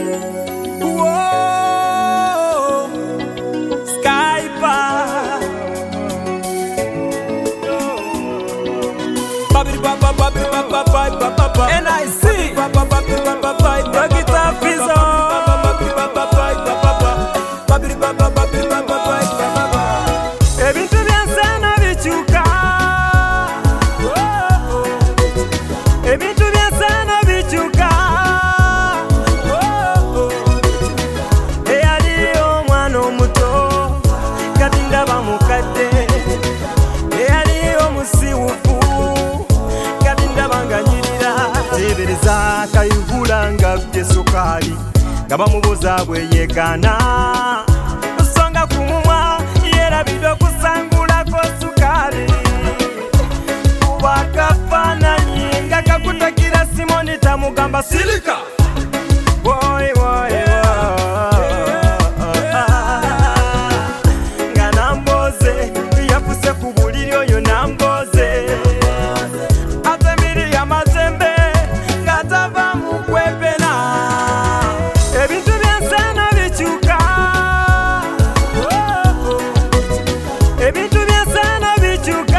And I see ebintu byansana bikyuka, ebintu byansana bikyuka. Eyali omwana omuto kati ndaba mukadde, eyali omusiwufu kati ndaba nga nyirira. Tebereza Kayihura nga bye sukaali nga bamubuuza bwe yeekaana, nsonga ku mumwa yerabira okusangulako sukaali. Kuba akafaananyi nga kakutakira Simoni tamugamba sirika. Woy, woy, nga namboze yafuse ku buliri oyo namboze atemiri y'amazembe nga tava mu kwepena. Ebintu byansana bikyuka, ebintu byansana bikyuka.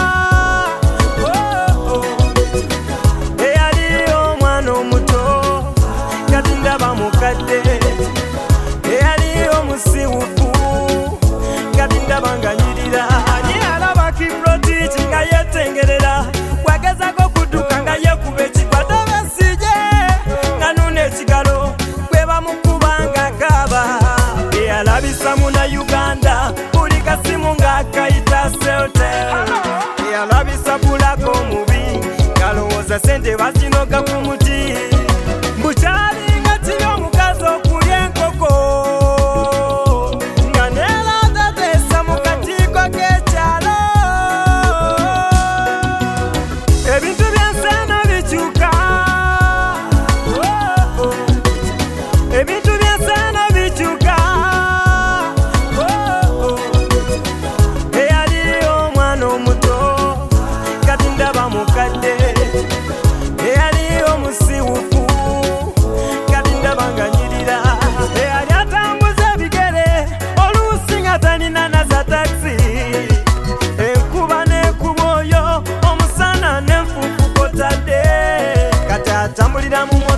Eyali omwana omuto kati ndaba mukadde, eyali omusiwufu kati ndaba nga nyirira. Ani alaba Kiprotich nga yetengerera, bwagezako okudduka nga yekuba ekikwata besije nga nuna ekigalo gwe bamukuba nga kaaba. Eyalabisa muna Uganda buli kasimu ng'akayita Celtel, eyalabisa bulako omubi ngalowooza sente bazinoga ku muti. Bukyali nga kiri omukazi okulya enkoko nga neeraza teesa mu kakiiko k'ekyalo. Ebintu byansana bikyuka, ebintu byansana bikyuka. Eyali omwana omuto kati ndaba mukadde, eyali omusiwufu kati ndaba nga nyirira. Eyali atambuza ebigere oluusi nga talina na za taxi, enkuba n'ekuba oyo omusana n'enfuufu kw'otadde kati atambulira mu